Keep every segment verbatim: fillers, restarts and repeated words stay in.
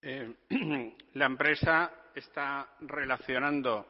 Eh, la empresa está relacionando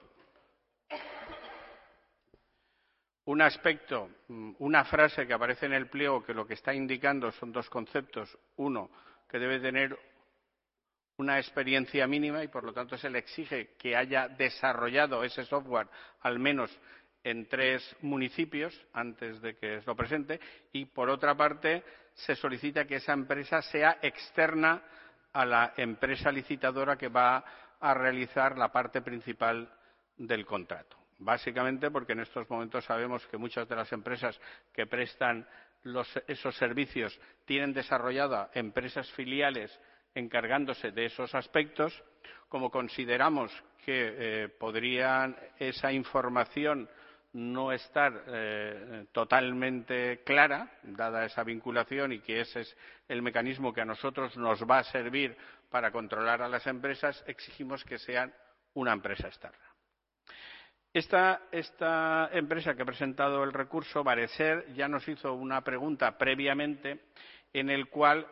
un aspecto, una frase que aparece en el pliego que lo que está indicando son dos conceptos. Uno, que debe tener una experiencia mínima y, por lo tanto, se le exige que haya desarrollado ese software al menos en tres municipios antes de que se lo presente. Y, por otra parte, se solicita que esa empresa sea externa a la empresa licitadora que va a realizar la parte principal del contrato. Básicamente porque en estos momentos sabemos que muchas de las empresas que prestan los, esos servicios tienen desarrolladas empresas filiales encargándose de esos aspectos. Como consideramos que eh, podrían esa información no estar eh, totalmente clara, dada esa vinculación, y que ese es el mecanismo que a nosotros nos va a servir para controlar a las empresas, exigimos que sean una empresa externa. Esta, esta empresa que ha presentado el recurso, Vareser, ya nos hizo una pregunta previamente en el cual,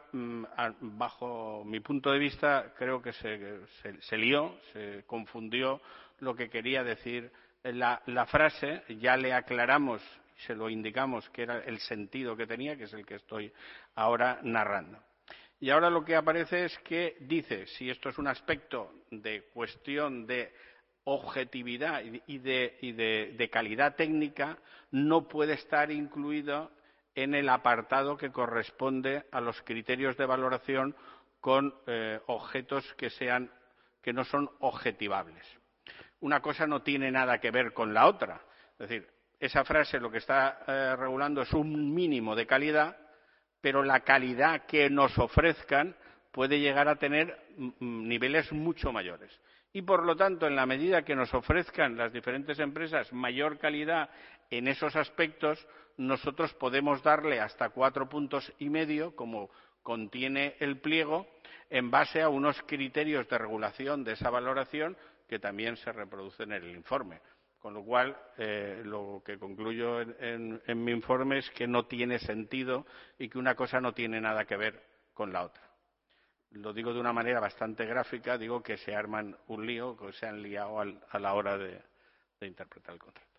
bajo mi punto de vista, creo que se, se, se lió, se confundió lo que quería decir la, la frase. Ya le aclaramos, se lo indicamos que era el sentido que tenía, que es el que estoy ahora narrando. Y ahora lo que aparece es que dice, si esto es un aspecto de cuestión de objetividad y de, y de, de calidad técnica, no puede estar incluido en el apartado que corresponde a los criterios de valoración con eh, objetos que, sean, que no son objetivables. Una cosa no tiene nada que ver con la otra. Es decir, esa frase lo que está eh, regulando es un mínimo de calidad, pero la calidad que nos ofrezcan puede llegar a tener niveles mucho mayores. Y, por lo tanto, en la medida que nos ofrezcan las diferentes empresas mayor calidad en esos aspectos, nosotros podemos darle hasta cuatro puntos y medio, como contiene el pliego, en base a unos criterios de regulación de esa valoración que también se reproducen en el informe. Con lo cual, eh, lo que concluyo en, en, en mi informe es que no tiene sentido y que una cosa no tiene nada que ver con la otra. Lo digo de una manera bastante gráfica, digo que se arman un lío, que se han liado al, a la hora de, de interpretar el contrato.